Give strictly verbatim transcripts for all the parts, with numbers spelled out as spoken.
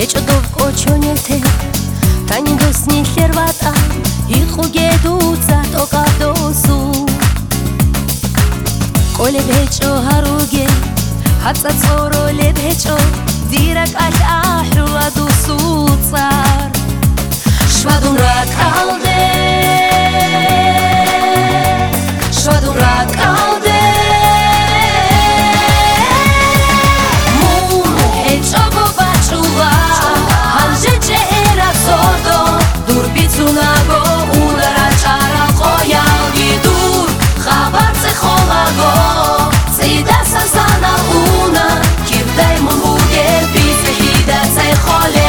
Heჭდով კოჩონეთე Tani dosni lervata Iqu geduca toqadosu Qole becho haruge Hatsa tsoro le becho Dirak al ahru adusu tsar Shvadun rak alde Shvadun rak alde Mum hecho go bachuva Halje chera sodo Dur bitsuna go Ulara chara qoyal gidur Khabar tse kholago Tsida sazana una Kivday mumuge Bitse hida tse khole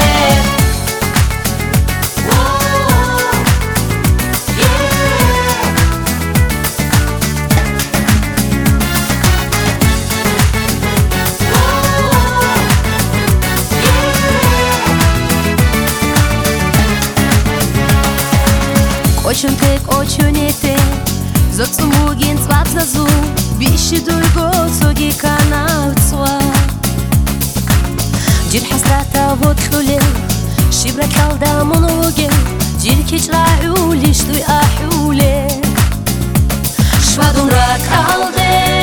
Koçunte koçunete Zotsumugin zwatzazu Bishi dulgo Tsogi kanavtswa Jir hasrata vodkhule Shibra kalda monoge Jir kichra uli Shtuy ahule Shvadun rak alde